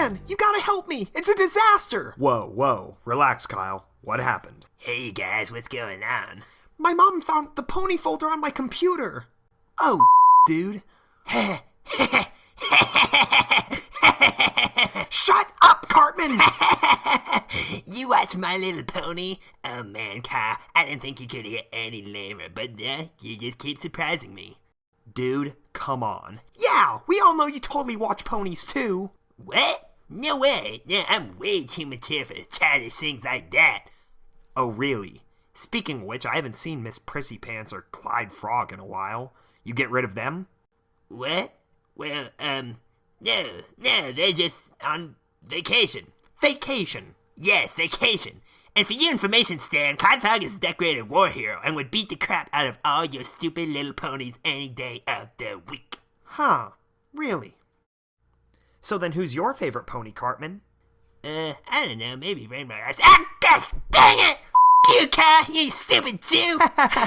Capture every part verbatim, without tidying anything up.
Stan, you gotta help me. It's a disaster. Whoa, whoa. Relax, Kyle. What happened? Hey guys, what's going on? My mom found the pony folder on my computer. Oh, dude. Shut up, Cartman! You watch My Little Pony? Oh man, Kyle, I didn't think you could get any lamer, but uh, you just keep surprising me. Dude, come on. Yeah, we all know you totally watch ponies too. What? No way. No, I'm way too mature for childish things like that. Oh, really? Speaking of which, I haven't seen Miss Prissy Pants or Clyde Frog in a while. You get rid of them? What? Well, um, no, no, they're just on vacation. Vacation? Yes, vacation. And for your information, Stan, Clyde Frog is a decorated war hero and would beat the crap out of all your stupid little ponies any day of the week. Huh, really? So then who's your favorite pony, Cartman? Uh, I don't know, maybe Rainbow Eyes. Ah, gosh dang it! You, Kyle, you stupid Jew!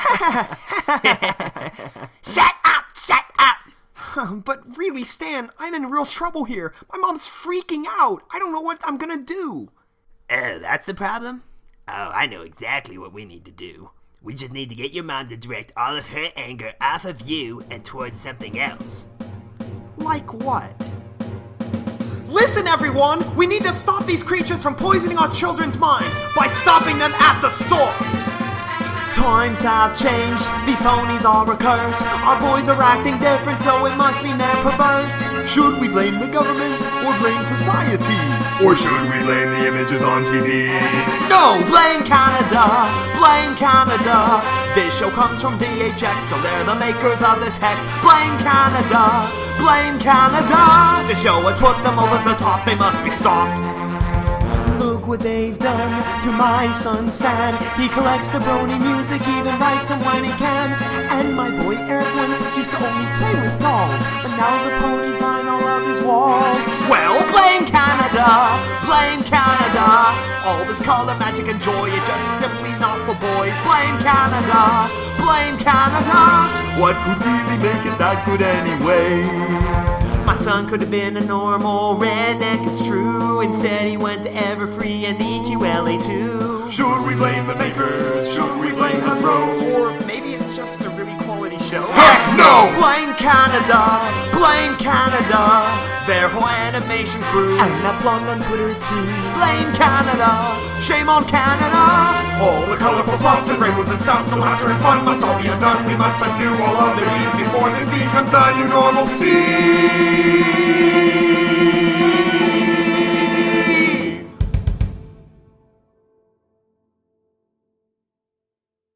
Shut up, shut up! But really, Stan, I'm in real trouble here. My mom's freaking out. I don't know what I'm gonna do. Oh, that's the problem? Oh, I know exactly what we need to do. We just need to get your mom to direct all of her anger off of you and towards something else. Like what? Listen, everyone! We need to stop these creatures from poisoning our children's minds by stopping them at the source! Times have changed, these ponies are a curse. Our boys are acting different, so it must be they're perverse. Should we blame the government or blame society? Or should we blame the images on T V? No! Blame Canada! Blame Canada! This show comes from D H X, so they're the makers of this hex. Blame Canada! Blame Canada! The show has put them over the top, they must be stopped. Look what they've done to my son Stan. He collects the brony music, even writes them when he can. And my boy Eric once used to only play with dolls, but now the ponies line all of his walls. Well, blame Canada! Blame Canada! All this color, magic, and joy is just simply not for boys. Blame Canada! Blame Canada! What could really make it that good anyway? My son could have been a normal redneck, it's true. Instead he went to Everfree and E Q L A too. Should we blame the makers? Should we blame Hasbro? Or maybe it's just a really quality show? Heck no! Blame Canada! Blame Canada! Their whole animation crew. And that blonde on Twitter too. Blame Canada! Shame on Canada! All the colorful fluff and rainbows and stuff, the laughter and fun must all be undone. We must undo all of their deeds before this becomes the new normalcy.